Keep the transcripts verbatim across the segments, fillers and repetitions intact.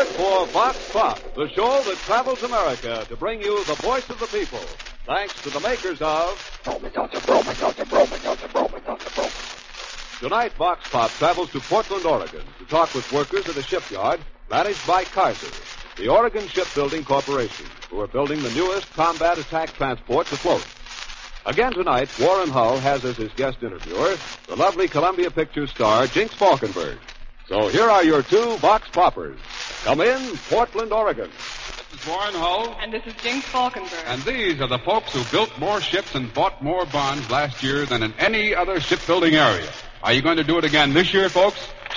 support for Vox Pop, the show that travels America to bring you the voice of the people. Thanks to the makers of... Tonight, Vox Pop travels to Portland, Oregon to talk with workers at a shipyard managed by Kaiser, the Oregon Shipbuilding Corporation, who are building the newest combat attack transports afloat. Again tonight, Warren Hull has as his guest interviewer the lovely Columbia Pictures star Jinx Falkenberg. So here are your two Vox Poppers. Come in, Portland, Oregon. This is Warren Hull. And this is Jinx Falkenberg. And these are the folks who built more ships and bought more bonds last year than in any other shipbuilding area. Are you going to do it again this year, folks?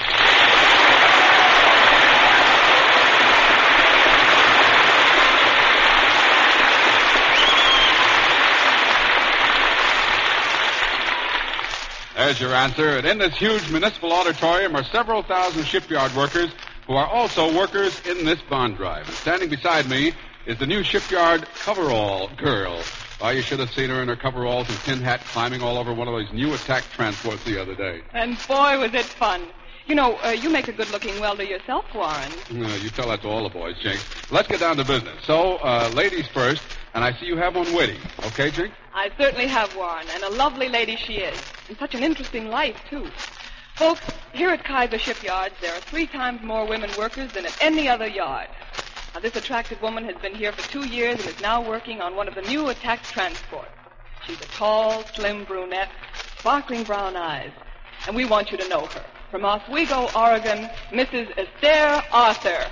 There's your answer. And in this huge municipal auditorium are several thousand shipyard workers who are also workers in this bond drive. And standing beside me is the new shipyard coverall girl. Oh, you should have seen her in her coveralls and tin hat climbing all over one of those new attack transports the other day. And boy, was it fun. You know, uh, you make a good-looking welder yourself, Warren. Uh, you tell that to all the boys, Jinx. Let's get down to business. So, uh, ladies first, and I see you have one witty. Okay, Jinx? I certainly have, Warren, and a lovely lady she is. And such an interesting life, too. Folks, here at Kaiser Shipyards, there are three times more women workers than at any other yard. Now, this attractive woman has been here for two years and is now working on one of the new attack transports. She's a tall, slim brunette, sparkling brown eyes, and we want you to know her. From Oswego, Oregon, Missus Esther Arthur.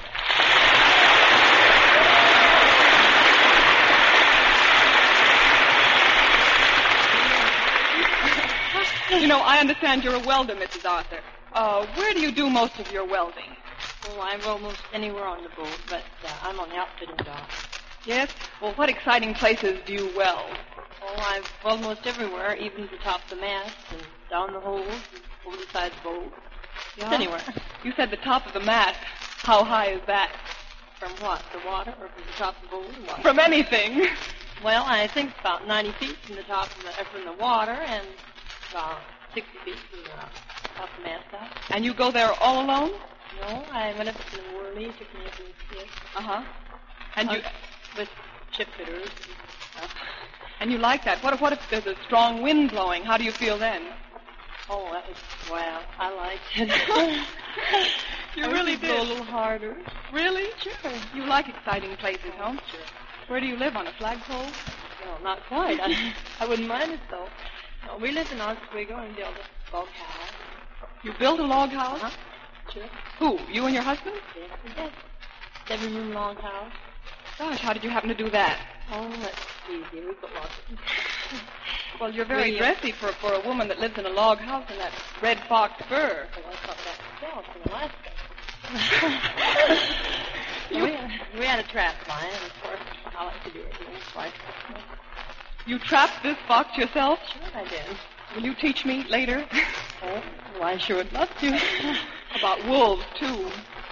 You know, I understand you're a welder, Missus Arthur. Uh, where do you do most of your welding? Well, I weld most anywhere on the boat, but uh, I'm on the outfitting dock. Yes? Well, what exciting places do you weld? Oh, I've welded most everywhere, even to the top of the mast and down the holes and over the side of the boat. Yeah? Anywhere. You said the top of the mast. How high is that? From what? The water or from the top of the boat? Or what? From anything. Well, I think it's about ninety feet from the top of the, uh, from the water and about sixty feet from the top of the mast out. And you go there all alone? No, I went up to the Worley, took me up in the ship. Uh-huh. And you... Uh, with ship fitters. Uh, and you like that. What if, what if there's a strong wind blowing? How do you feel then? Oh, that was, wow, I liked it. You I really did. did. Go a little harder. Really? Sure. You like exciting places, huh? Sure. Where do you live, on a flagpole? No, not quite. I, I wouldn't mind it, though. No, we live in Oswego and built a log house. You built a log house? Huh? Sure. Who, you and your husband? Yes, we did. Seven-room log house. Gosh, how did you happen to do that? Oh, that's easy. We put lots of... Well, you're very we, uh, dressy for, for a woman that lives in a log house in that red fox fur. Well, I thought that myself in Alaska. You- we, had, we had a trap line, and of course, I like to do it once, twice. You trapped this fox yourself? Sure I did. Will you teach me later? Oh, well, I sure would love to. About wolves, too.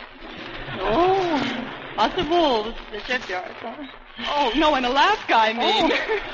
Oh, lots of wolves at the shipyard, huh? Oh, no, in Alaska, I mean.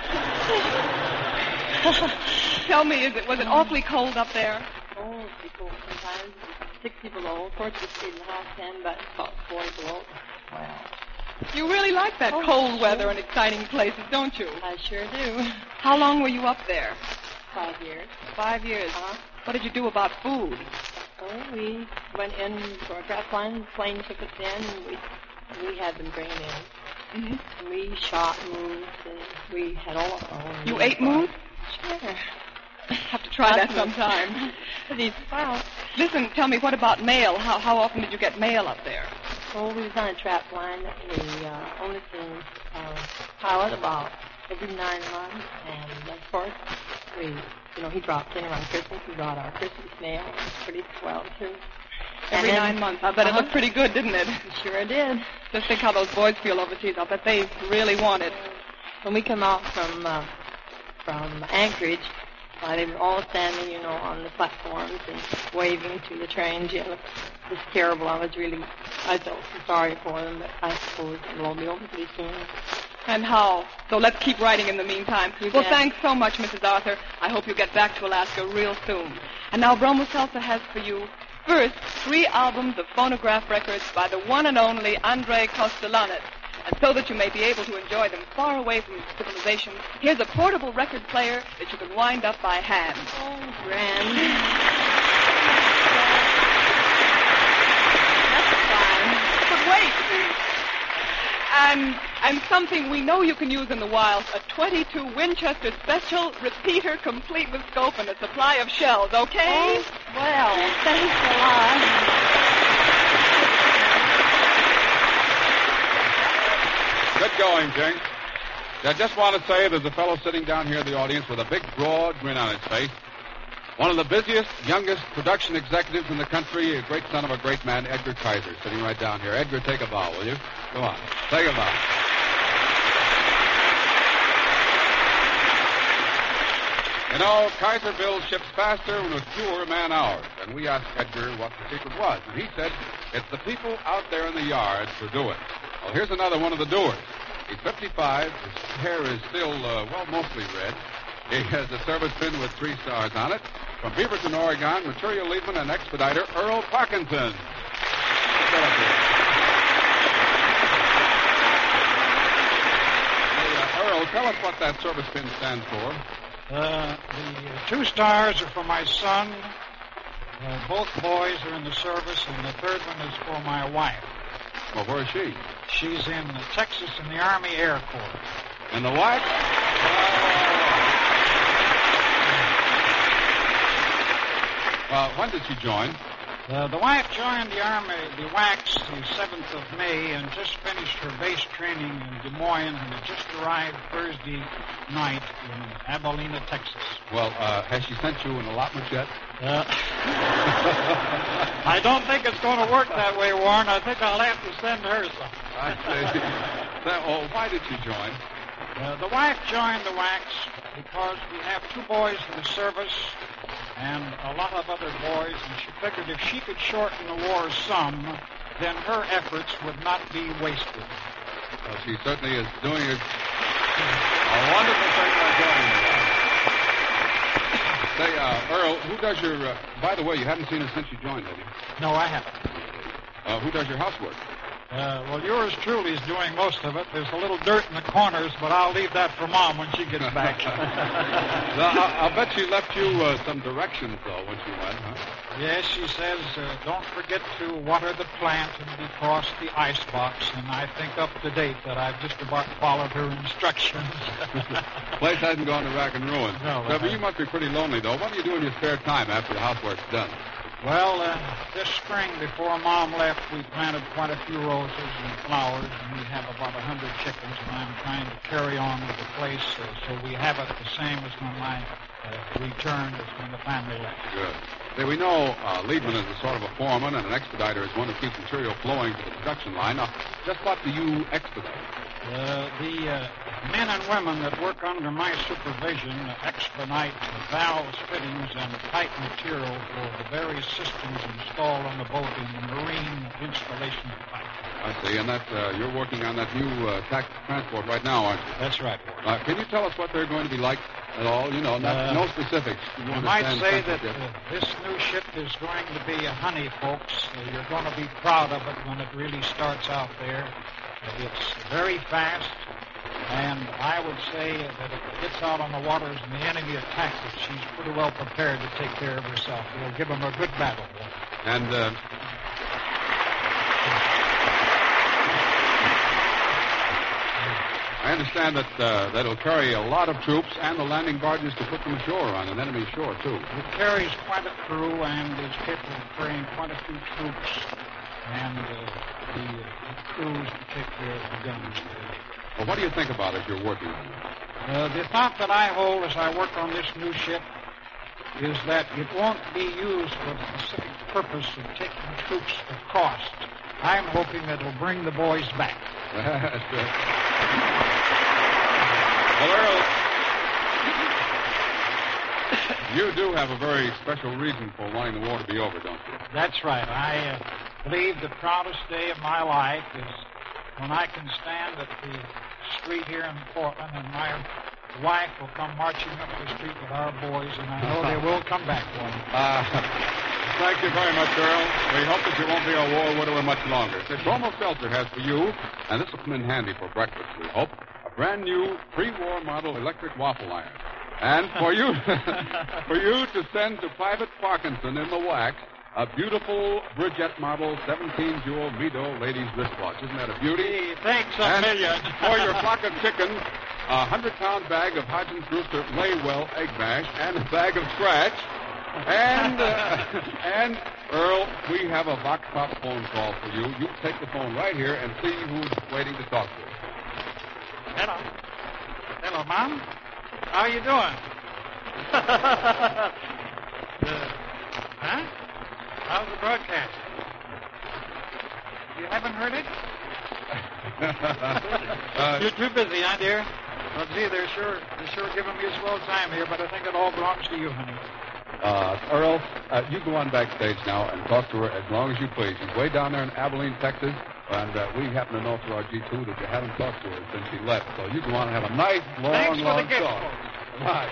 Tell me, is it was it awfully cold up there? Oh, it's pretty cold sometimes. sixty below. Of course, we stayed in the house then, but it's about forty below. Wow. You really like that Oh, cold sure. weather and exciting places, don't you? I sure do. How long were you up there? Five years. Five years. Uh-huh. What did you do about food? Oh, we went in for a trap line. The plane took us in, and we we had them bring it in. Mm-hmm. And we shot moose, and we had all our own. You ate moose? Sure. Have to try that sometime. These wow. Listen, tell me, what about mail? How how often did you get mail up there? Oh, we was on a trap line. We uh, only seen uh, pilot about every nine months, and of course, we, you know, he dropped in around Christmas. We got our Christmas mail. It was pretty swell too. Every then, nine months. I bet uh-huh. it looked pretty good, didn't it? Sure did. Just think how those boys feel overseas. I'll bet they really want it. When we come out from uh, from Anchorage, uh, they were all standing, you know, on the platforms and waving to the trains. Yeah, it was just terrible. I was really, I felt so sorry for them, but I suppose it'll all be over pretty soon. And how? So let's keep writing in the meantime. You Well, bet. thanks so much, Missus Arthur. I hope you get back to Alaska real soon. And now Bromo Salsa has for you First, three albums of phonograph records by the one and only Andrei Kostelanetz. And so that you may be able to enjoy them far away from civilization, here's a portable record player that you can wind up by hand. Oh, grand. That's fine. But wait! And, and something we know you can use in the wild, a twenty-two Winchester Special repeater complete with scope and a supply of shells, okay? Oh, well, thanks a lot. Good going, Jink. I just want to say there's a fellow sitting down here in the audience with a big, broad grin on his face. One of the busiest, youngest production executives in the country, a great son of a great man, Edgar Kaiser, sitting right down here. Edgar, take a bow, will you? Come on, take a bow. You know, Kaiser builds ships faster and with fewer man-hours. And we asked Edgar what the secret was. And he said, it's the people out there in the yards who do it. Well, here's another one of the doers. He's fifty-five. His hair is still, uh, well, mostly red. He has a service pin with three stars on it. From Beaverton, Oregon, material leadman and expediter Earl Parkinson. Hey, uh, Earl, tell us what that service pin stands for. Uh, the uh, two stars are for my son. Uh, both boys are in the service, and the third one is for my wife. Well, where is she? She's in uh, Texas in the Army Air Corps. And the wife? Uh, when did she join? Uh, the wife joined the Army, the W A C, the seventh of May, and just finished her base training in Des Moines, and had just arrived Thursday night in Abilene, Texas. Well, uh, has she sent you an allotment yet? Uh, I don't think it's going to work that way, Warren. I think I'll have to send her some. I see. That, well, why did she join? Uh, the wife joined the W A C because we have two boys in the service and a lot of other boys, and she figured if she could shorten the war some, then her efforts would not be wasted. Well, she certainly is doing a, a wonderful thing by joining us. Say, uh, Earl, who does your... Uh, by the way, you haven't seen her since you joined, have you? No, I haven't. Uh, who does your housework? Uh, well, yours truly is doing most of it. There's a little dirt in the corners, but I'll leave that for Mom when she gets back. Now, I'll, I'll bet she left you uh, some directions, though, when she went, huh? Yes, she says, uh, don't forget to water the plant and defrost the ice box, and I think up to date that I've just about followed her instructions. Place hasn't gone to rack and ruin. No. Trevor, you must be pretty lonely, though. What do you do in your spare time after the housework's done? Well, uh, this spring, before Mom left, we planted quite a few roses and flowers, and we have about a hundred chickens, and I'm trying to carry on with the place uh, so we have it the same as when I uh, returned, as when the family left. Good. Say, we know uh, Liebman is a sort of a foreman, and an expediter is one who keeps material flowing to the production line. Now, just what do you expedite? Uh, the uh, men and women that work under my supervision expedite valves, fittings, and pipe material for the various systems installed on the boat in the marine installation pipe. I see, and that uh, you're working on that new uh, tax transport right now, aren't you? That's right. Uh, can you tell us what they're going to be like at all? You know, not, Uh, no specifics. You I might understand say that something, uh, this new ship is going to be a honey, folks. Uh, you're going to be proud of it when it really starts out there. Uh, it's very fast, and I would say that if it gets out on the waters and the enemy attacks it, she's pretty well prepared to take care of herself. It'll give them a good battle. And uh, I understand that uh, that it'll carry a lot of troops and the landing barges to put them ashore on an enemy shore, too. It carries quite a crew and is capable of carrying quite a few troops and uh, the, uh, the crews to take care of the guns. Well, what do you think about it as you're working on it? Uh, the thought that I hold as I work on this new ship is that it won't be used for the specific purpose of taking troops across. I'm hoping that it'll bring the boys back. That's it. Well, Earl, you do have a very special reason for wanting the war to be over, don't you? That's right. I uh, believe the proudest day of my life is when I can stand at the street here in Portland and my wife will come marching up the street with our boys, and I know they will come back for me. Uh, thank you very much, Earl. We hope that you won't be a war widower much longer. Say, Bromo Seltzer has for you, and this will come in handy for breakfast, we hope, a brand new pre-war model electric waffle iron. And for you, for you to send to Private Parkinson in the wax a beautiful Bridgette model seventeen jewel Mido ladies wristwatch. Isn't that a beauty? Hey, thanks a And million. for your flock of chickens, a hundred-pound bag of Hodgins Brewster Laywell egg mash and a bag of scratch. And, uh, and, Earl, we have a Vox Pop phone call for you. You take the phone right here and see who's waiting to talk to you. Hello. Hello, Mom. How you doing? uh, huh? How's the broadcast? You haven't heard it? uh, You're too busy, huh, dear? Well, gee, they're sure, they're sure giving me a swell time here, but I think it all belongs to you, honey. Uh, Earl, uh, you go on backstage now and talk to her as long as you please. She's way down there in Abilene, Texas, and uh, we happen to know through our G two that you haven't talked to her since she left. So you go on and have a nice, long, Thanks for long the gift, talk. folks. Bye.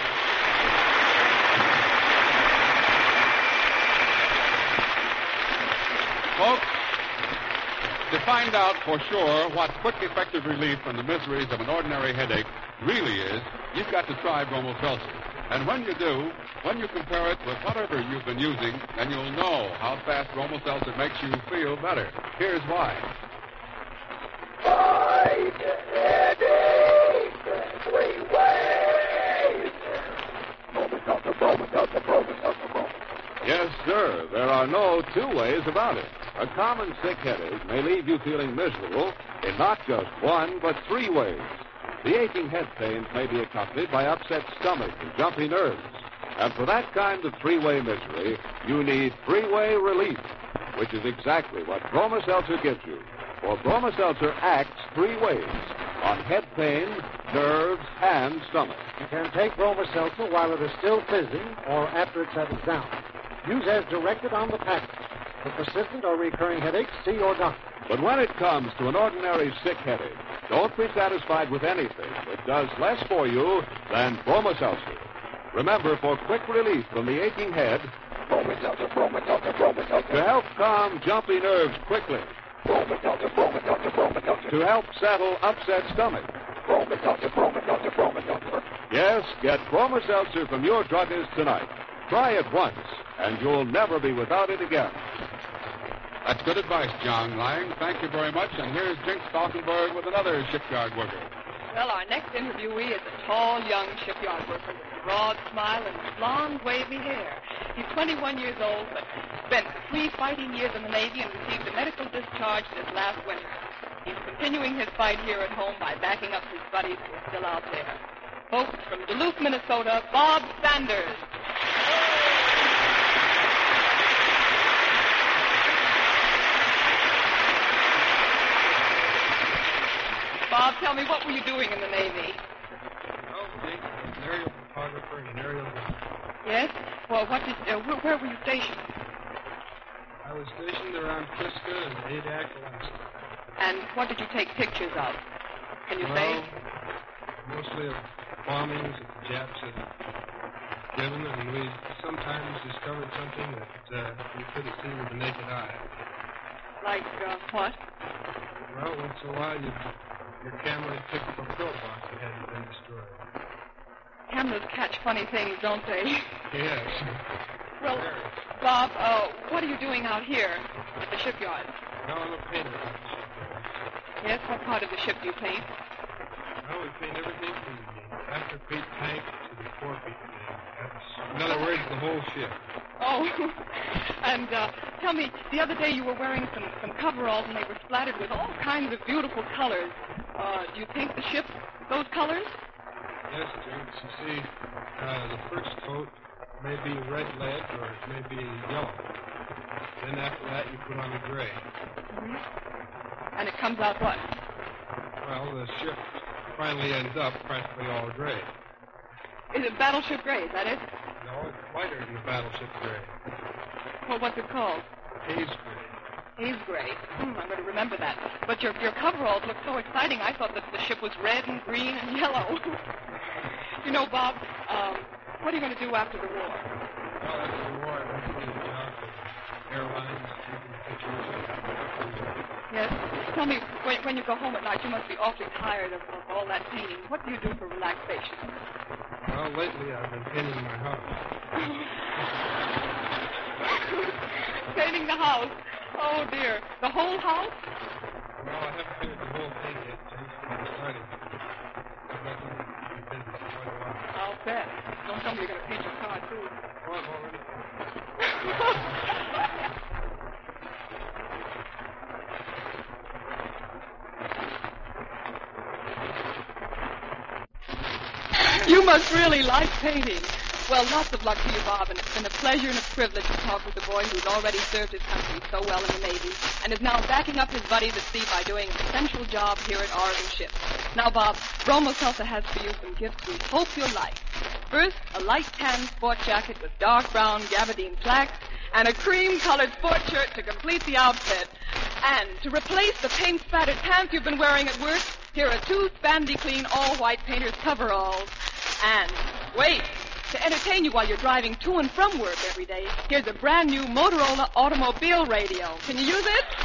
Folks, to find out for sure what quick, effective relief from the miseries of an ordinary headache really is, you've got to try Bromo Seltzer. And when you do, when you compare it with whatever you've been using, then you'll know how fast Bromo Seltzer makes you feel better. Here's why. Fight headache three ways. Bromo Seltzer, Bromo Seltzer, Bromo Seltzer, Bromo. Yes, sir. There are no two ways about it. A common sick headache may leave you feeling miserable in not just one, but three ways. The aching head pains may be accompanied by upset stomach and jumpy nerves. And for that kind of three-way misery, you need three-way relief, which is exactly what Bromo Seltzer gives you. For Bromo Seltzer acts three ways, on head pain, nerves, and stomach. You can take Bromo Seltzer while it is still fizzing or after it settles down. Use as directed on the package. For persistent or recurring headaches, see your doctor. But when it comes to an ordinary sick headache, don't be satisfied with anything that does less for you than Bromo Seltzer. Remember, for quick relief from the aching head, Bromo Seltzer, Bromo Seltzer, Bromo Seltzer. to help calm jumpy nerves quickly, Bromo Seltzer, Bromo Seltzer, Bromo Seltzer. to help settle upset stomach. Bromo Seltzer, Bromo Seltzer, Bromo Seltzer. Yes, get Bromo Seltzer from your druggist tonight. Try it once, and you'll never be without it again. That's good advice, John Lang. Thank you very much. And here's Jinx Falkenberg with another shipyard worker. Well, our next interviewee is a tall, young shipyard worker with a broad smile and blonde, wavy hair. He's twenty-one years old, but spent three fighting years in the Navy and received a medical discharge this last winter. He's continuing his fight here at home by backing up his buddies who are still out there. Folks, from Duluth, Minnesota, Bob Sanders. Bob, tell me, what were you doing in the Navy? Oh, Jake, I'm an aerial photographer and an aerial gunner. Yes? Well, what did, uh, where, where were you stationed? I was stationed around Kiska and Adak, Alaska. And what did you take pictures of? Can you well, say? mostly of bombings that the Japs had given, and we sometimes discovered something that uh, we couldn't see with the naked eye. Like uh, what? Well, once in a while, you, your camera would pick up a pillbox that hadn't been destroyed. Cameras catch funny things, don't they? Yes. Well, Bob, uh, what are you doing out here at the shipyard? Now I'm a painter on the shipyard. Yes, what part of the ship do you paint? Well, we paint everything from the after-peak tank to the forepeak tank. That's, in other words, the whole ship. Oh, and uh, tell me, the other day you were wearing some, some coveralls and they were splattered with all kinds of beautiful colors. Uh, do you paint the ship those colors? Yes, Jinx. You see, uh, the first coat may be red lead or it may be yellow. Then after that, you put on the gray. Mm-hmm. And it comes out what? Well, the ship finally ends up practically all gray. Is it battleship gray, is that it? No, it's lighter than the battleship gray. Well, what's it called? Haze gray. Haze gray. Hmm, I'm going to remember that. But your your coveralls look so exciting. I thought that the ship was red and green and yellow. You know, Bob, um, what are you going to do after the war? Well, after the war, I went to the job tell me, when, when you go home at night, you must be awfully tired of, of all that painting. What do you do for relaxation? Well, lately I've been painting my house. Painting the house. Oh, dear. The whole house? Well, I haven't painted the whole thing yet, James, but I'm starting. I've got to be busy for quite a while. I'll bet. Don't tell me you're going to paint your car, too. Oh, I've already You must really like painting. Well, lots of luck to you, Bob, and it's been a pleasure and a privilege to talk with a boy who's already served his country so well in the Navy and is now backing up his buddies at sea by doing an essential job here at Oregon Ship. Now, Bob, Bromo Seltzer has for you some gifts we hope you'll like. First, a light tan sport jacket with dark brown gabardine slacks and a cream-colored sport shirt to complete the outfit. And to replace the paint-spattered pants you've been wearing at work, here are two spandy clean all-white painter's coveralls. And wait, to entertain you while you're driving to and from work every day, here's a brand new Motorola automobile radio. Can you use it?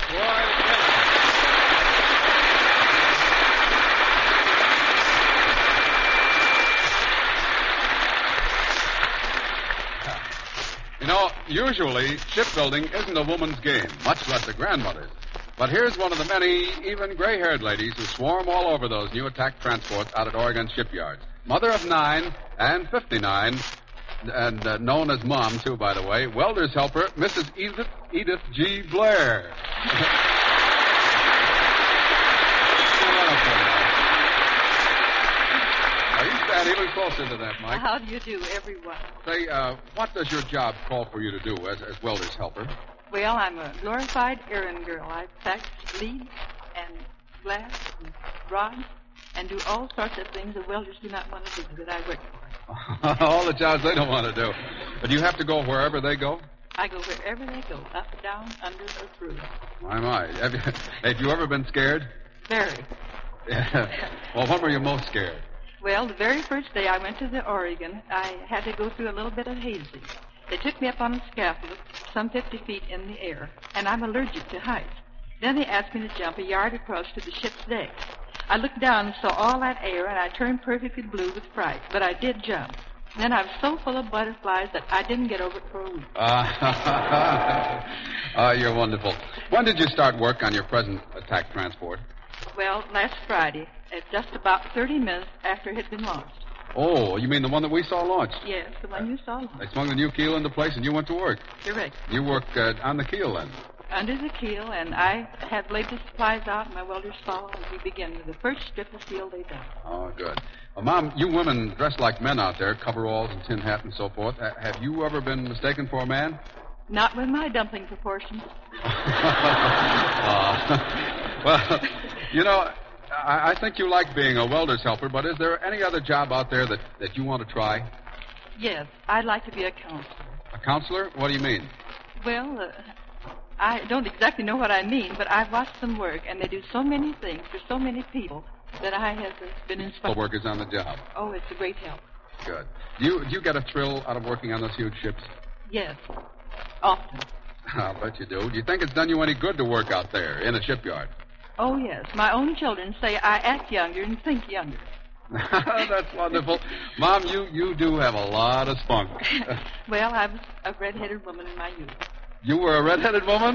You know, usually shipbuilding isn't a woman's game, much less a grandmother's. But here's one of the many, even gray-haired ladies who swarm all over those new attack transports out at Oregon shipyards. Mother of nine and fifty-nine, and uh, known as Mom, too, by the way, welder's helper, Missus Edith, Edith G. Blair. Now, you stand even closer to that, Mike. How do you do, everyone? Say, uh, what does your job call for you to do as, as welder's helper? Well, I'm a glorified errand girl. I pack leads and glass and rods and do all sorts of things the welders do not want to do that I work for. All the jobs they don't want to do. But you have to go wherever they go? I go wherever they go, up, down, under, or through. My, my. Have you, have you ever been scared? Very. Yeah. Well, when were you most scared? Well, the very first day I went to the Oregon, I had to go through a little bit of hazing. They took me up on a scaffold some fifty feet in the air, and I'm allergic to heights. Then they asked me to jump a yard across to the ship's deck. I looked down and saw all that air, and I turned perfectly blue with fright, but I did jump. Then I was so full of butterflies that I didn't get over it for a week. Ah, uh, uh, you're wonderful. When did you start work on your present attack transport? Well, last Friday, at just about thirty minutes after it had been launched. Oh, you mean the one that we saw launched? Yes, the one you saw launched. They swung the new keel into place and you went to work. Correct. You work uh, on the keel then? Under the keel, and I have laid the supplies out, and my welders follow, and we begin with the first strip of steel they done. Oh, good. Well, Mom, you women dress like men out there, coveralls and tin hat and so forth. Uh, have you ever been mistaken for a man? Not with my dumpling proportions. uh, well, you know, I, I think you like being a welder's helper, but is there any other job out there that, that you want to try? Yes, I'd like to be a counselor. A counselor? What do you mean? Well, uh, I don't exactly know what I mean, but I've watched them work, and they do so many things for so many people that I have uh, been inspired. Workers on the job. Oh, it's a great help. Good. Do you, do you get a thrill out of working on those huge ships? Yes, often. I'll bet you do. Do you think it's done you any good to work out there in a shipyard? Oh, yes. My own children say I act younger and think younger. That's wonderful. Mom, you, you do have a lot of spunk. Well, I was a red-headed woman in my youth. You were a red-headed woman?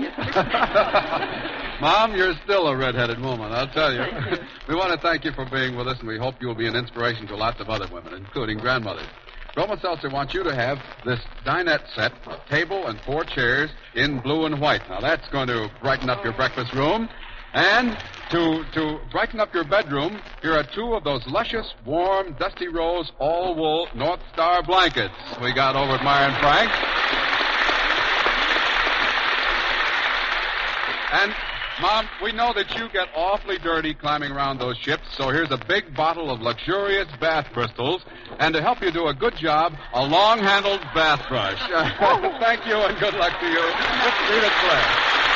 Mom, you're still a red-headed woman, I'll tell you. We want to thank you for being with us, and we hope you'll be an inspiration to lots of other women, including grandmothers. Bromo Seltzer wants you to have this dinette set, a table and four chairs in blue and white. Now, that's going to brighten up your breakfast room. And to to brighten up your bedroom, here are two of those luscious, warm, Dusty Rose, all-wool North Star blankets we got over at Meyer and Frank. And, Mom, we know that you get awfully dirty climbing around those ships, so here's a big bottle of luxurious bath crystals, and to help you do a good job, a long-handled bath brush. Uh, thank you, and good luck to you. Let's read it, Blair.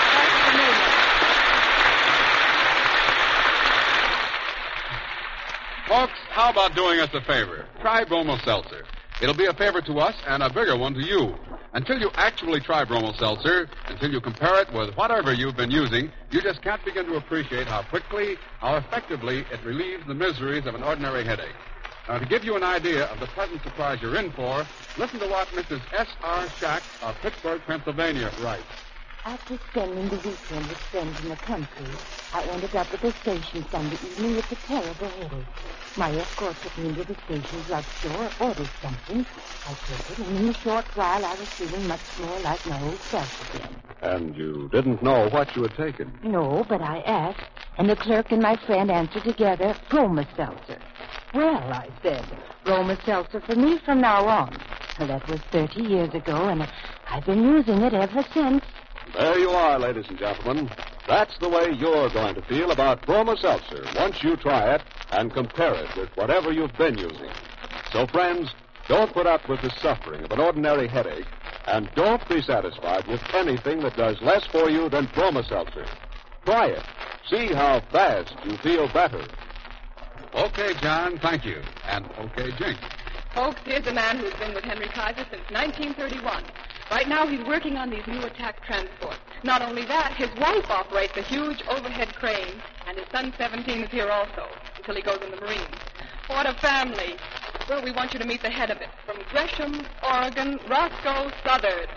Folks, how about doing us a favor? Try Bromo Seltzer. It'll be a favor to us and a bigger one to you. Until you actually try Bromo Seltzer, until you compare it with whatever you've been using, you just can't begin to appreciate how quickly, how effectively it relieves the miseries of an ordinary headache. Now, to give you an idea of the pleasant surprise you're in for, listen to what Missus S R. Shack of Pittsburgh, Pennsylvania writes. After spending the weekend with friends in the country, I ended up at the station Sunday evening with a terrible headache. My escort took me into the station drugstore, ordered something. I took it, and in a short while I was feeling much more like my old self again. And you didn't know what you had taken? No, but I asked, and the clerk and my friend answered together, Bromo Seltzer. Well, I said, Bromo Seltzer for me from now on. Well, that was thirty years ago, and I've been using it ever since. There you are, ladies and gentlemen. That's the way you're going to feel about Bromo Seltzer once you try it and compare it with whatever you've been using. So, friends, don't put up with the suffering of an ordinary headache, and don't be satisfied with anything that does less for you than Bromo Seltzer. Try it. See how fast you feel better. Okay, John, thank you. And okay, Jinx. Folks, here's a man who's been with Henry Kaiser since nineteen thirty-one. Right now, he's working on these new attack transports. Not only that, his wife operates a huge overhead crane, and his son, seventeen, is here also, until he goes in the Marines. What a family. Well, we want you to meet the head of it. From Gresham, Oregon, Roscoe Southard.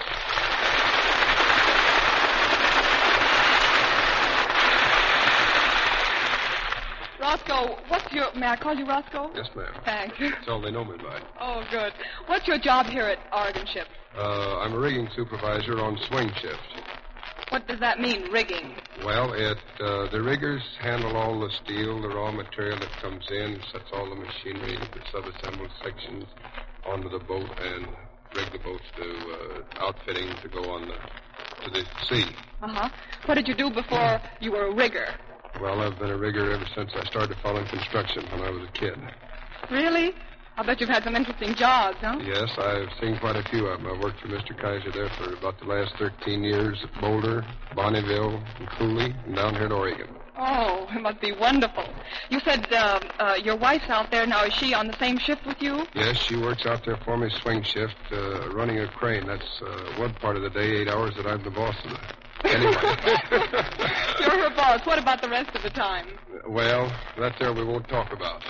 Roscoe, what's your... May I call you Roscoe? Yes, ma'am. Thanks. That's all they know me by. Oh, good. What's your job here at Oregon Ship? Uh, I'm a rigging supervisor on swing shift. What does that mean, rigging? Well, it uh, the riggers handle all the steel, the raw material that comes in, sets all the machinery, the sub-assembled sections onto the boat, and rig the boats to uh, outfitting to go on the, to the sea. Uh-huh. What did you do before you were a rigger? Well, I've been a rigger ever since I started following construction when I was a kid. Really? I'll bet you've had some interesting jobs, huh? Yes, I've seen quite a few of them. I worked for Mister Kaiser there for about the last thirteen years at Boulder, Bonneville, and Cooley, and down here in Oregon. Oh, it must be wonderful. You said uh, uh, your wife's out there now. Is she on the same shift with you? Yes, she works out there for me, swing shift, uh, running a crane. That's uh, one part of the day, eight hours that I'm the boss of it. Anyway. You're her boss. What about the rest of the time? Well, that there we won't talk about.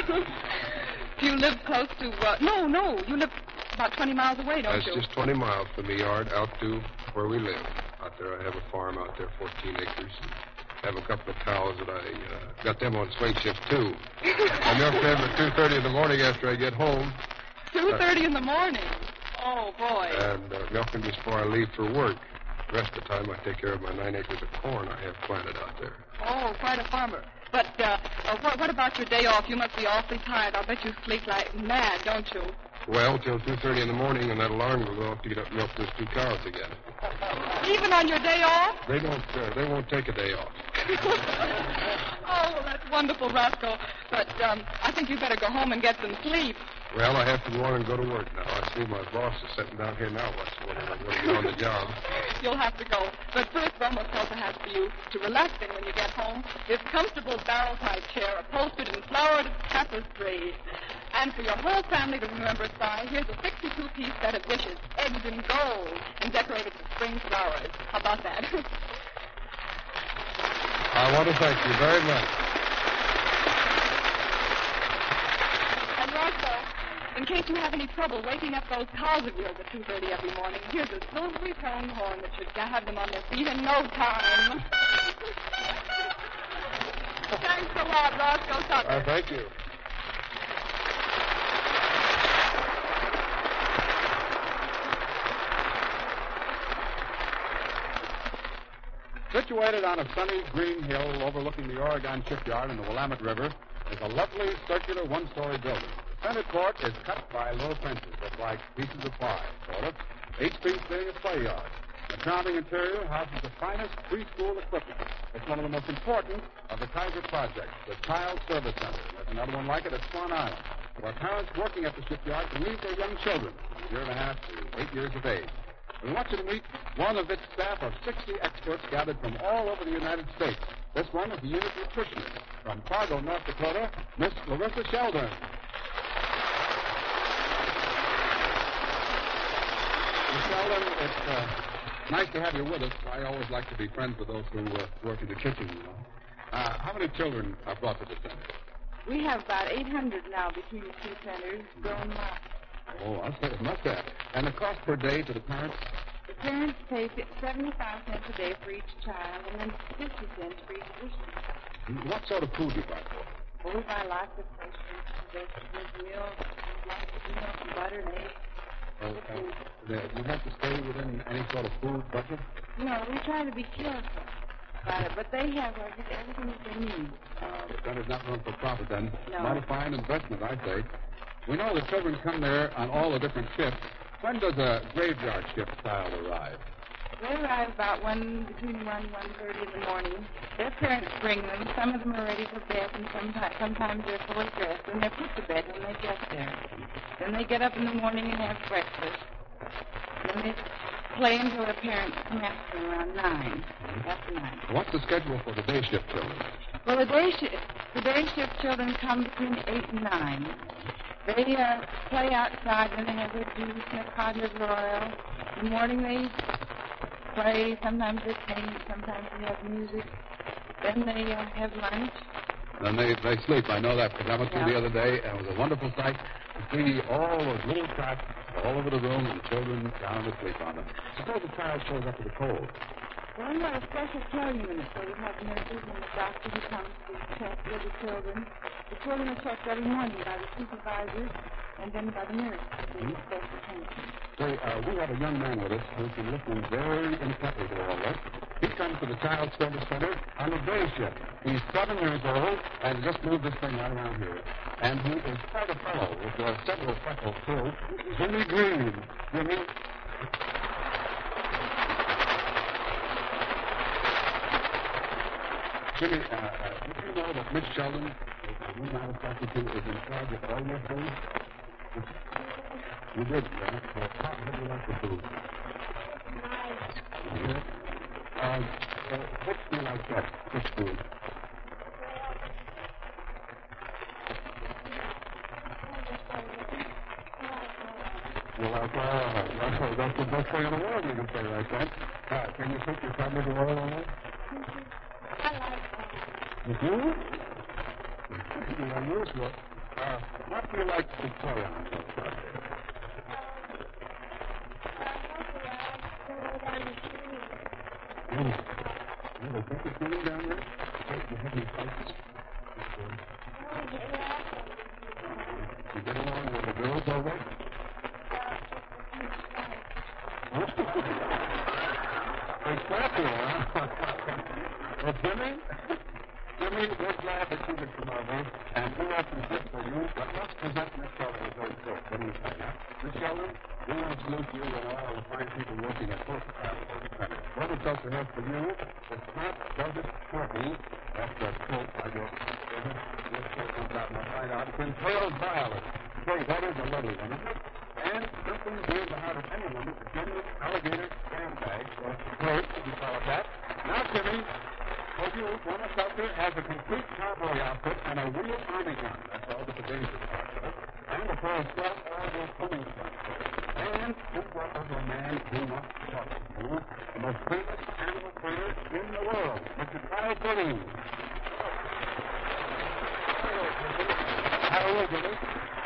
Do you live close to... Uh, no, no. You live about twenty miles away, don't That's you? just twenty miles from the yard out to where we live. Out there I have a farm out there, fourteen acres. I have a couple of cows that I uh, got them on swing shift, too. I milk them at two thirty in the morning after I get home. two thirty in the morning? Oh, boy. And uh, milk them just before I leave for work. The rest of the time I take care of my nine acres of corn I have planted out there. Oh, quite a farmer. But uh, uh, what, what about your day off? You must be awfully tired. I'll bet you sleep like mad, don't you? Well, till two thirty in the morning, and that alarm will go off to get up and milk those two cows again. Even on your day off? They don't. Uh, they won't take a day off. Oh, well, that's wonderful, Roscoe. But um, I think you better go home and get some sleep. Well, I have to go on and go to work now. I see my boss is sitting down here now. What's when I'm going to get on the job? You'll have to go. But first, Bromo Seltzer has for you to relax in when you get home. This comfortable barrel-type chair upholstered in flowered tapestry. And for your whole family to remember by, here's a sixty-two piece set of dishes, eggs in gold, and decorated with spring flowers. How about that? I want to thank you very much. And Roscoe, in case you have any trouble waking up those cows of yours at two thirty every morning, here's a silvery toned horn that should have them on their feet in no time. Thanks a lot, Roscoe Tucker. Uh, thank you. Situated on a sunny green hill overlooking the Oregon shipyard and the Willamette River is a lovely circular one-story building. The center court is cut by low fences that like pieces of pie, sort of, each piece being a play yard. The surrounding interior houses the finest preschool equipment. It's one of the most important of the Kaiser projects, the Child Service Center. There's another one like it at Swan Island, where parents working at the shipyard can leave their young children, a year and a half to eight years of age. We want you to meet one of its staff of sixty experts gathered from all over the United States. This one is the unit nutritionist from Fargo, North Dakota, Miss Larissa Sheldon. Miss Sheldon, it's uh, nice to have you with us. I always like to be friends with those who uh, work in the kitchen, you know. Uh, how many children are brought to the center? We have about eight hundred now between the two centers, grown up. Oh, I'll say it must have. And the cost per day to the parents? The parents pay seventy-five cents a day for each child, and then fifty cents for each addition. What sort of food do you buy for? Well, we buy lots of fresh fruits, vegetables, milk, lots of milk, and butter, and eggs. Oh, uh, do you have to stay within any sort of food budget? No, we try to be careful about it, but they have uh, just everything that they need. Uh, but then there's not room for profit then. No. Mighty fine investment, I say. We know the children come there on all the different shifts. When does a graveyard shift style arrive? They arrive about one between one and one thirty in the morning. Their parents bring them. Some of them are ready for bed, and sometimes sometimes they're fully dressed, and they're put to bed when they get there. Then they get up in the morning and have breakfast. Then they play until their parents come after them around nine. After nine. What's the schedule for the day shift children? Well, the day shift the day shift children come between eight and nine. They uh, play outside, and they have their juice and their cod liver oil. In the morning they play. Sometimes they paint. Sometimes they have music. Then they uh, have lunch. Then they, they sleep. I know that because I went through Yeah. the other day, and it was a wonderful sight to see all those little cracks all over the room and the children down to sleep on them. Suppose a child shows up with a cold. Well, we have a special care unit, so we have nurses and the doctor who comes to check with the children. The children are checked every morning by the supervisors and then by the nurse. The special care. Say, uh, we have a young man with us who's been listening very intently to all this. He comes to the Child Service Center on a day shift. He's seven years old and just moved this thing right around here. And he is quite a fellow with uh, several freckles, too. Jimmy Green. Jimmy. Jimmy, uh, uh, did you know that Miss Sheldon, who I was talking to, is in charge of all your food? You did, sir. Well, how do you like the food? Nice. Um, uh, which do you like best? Which food? You like all of it. That's, that's the best thing in the world you can say like that. Uh, can you put your cod liver oil on it? You do? Pretty unusual. Uh, what do you like to play on? Mm. You have a big feeling down there? You have any fights? You get along with the girls all right? Exactly, huh? Well, Jimmy? Jimmy, we're glad that you could come over, and we have some tips for you, but let's present Miss Sheldon as our cook. What do you say, huh? Miss Sheldon, we want to salute you and all the fine people working at both the center. What it's also have for you is Pat Douglas Shorty. That's the cook I guess. This cook comes out and I find out it's in pale violet. Say, that is a lovely one, isn't it? And something dear in the heart of any woman, the generous alligator sandbag, or flirt, if you call it that. Now, Jimmy, for you, Mama Seltzer has a complete cowboy outfit and a real army gun. That's all but the dangerous part of it. And a pair of self-order pulling guns. And two weapons of a man who wants to talk to you, the most famous animal trainer in the world, Mister Kyle Gooding. How are you, Jimmy?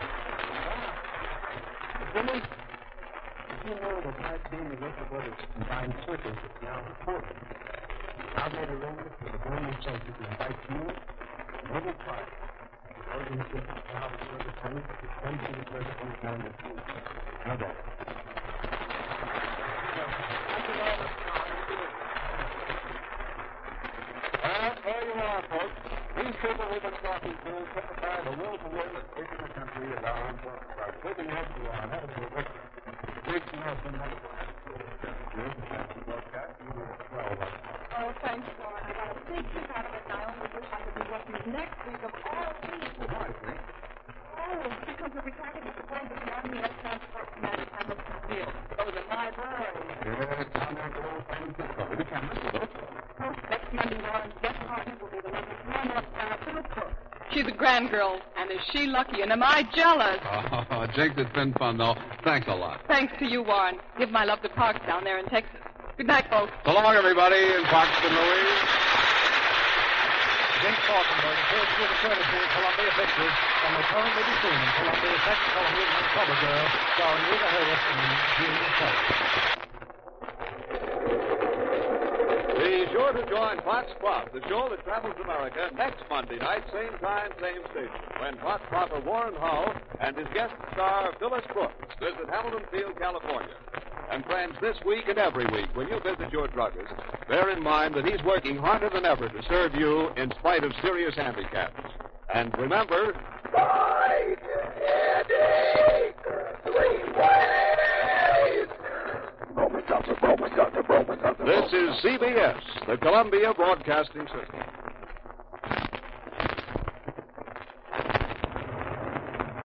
Jimmy, you know that I've seen the rest of what is combined circus is now important. I've made arrangements for the Golden Soldier to invite you and every part of the organization of Child Service Center to come to the president down this week. How about it? Well, there you are, folks. These people we've been talking to typify the will to live that's taking the country as our armed forces are taking it to our inevitable victory. Big Nelson, that's good. That's the broadcast. You were twelve. Oh, thanks, Warren. I got a big kick out of it, and I only wish I could be working next week of all weeks. Why, Frank? Oh, because we'll be trying to get the plane to the Army Air Transport from Hamilton Field. Those are my boys. Yeah, it's down there at the old San Francisco. We can't miss it, though. Next Monday, Warren, Jeff Hartnett will be the one to come up uh, to the cook. She's a grand girl, and is she lucky, and am I jealous? Oh, Jake, it's been fun, though. Thanks a lot. Thanks to you, Warren. Give my love to Parks down there in Texas. Good night, folks. So long, everybody, in Parkston, Louise. Jake Falkenberg appears through the courtesy of Columbia Pictures and will currently be seen in Columbia's Technicolor Movement Cover Girl, starring Rita Hayworth and Gene Kelly. Be sure to join Foxcroft, the show that travels America, next Monday night, same time, same station, when Foxcropper Warren Hull and his guest star Phyllis Brooks visit Hamilton Field, California. And friends, this week and every week, when you visit your druggist, bear in mind that he's working harder than ever to serve you in spite of serious handicaps. And remember, Fight Eddie! Three ways! Roman Doctor, Roman Doctor, Roman Doctor. this is C B S, the Columbia Broadcasting System.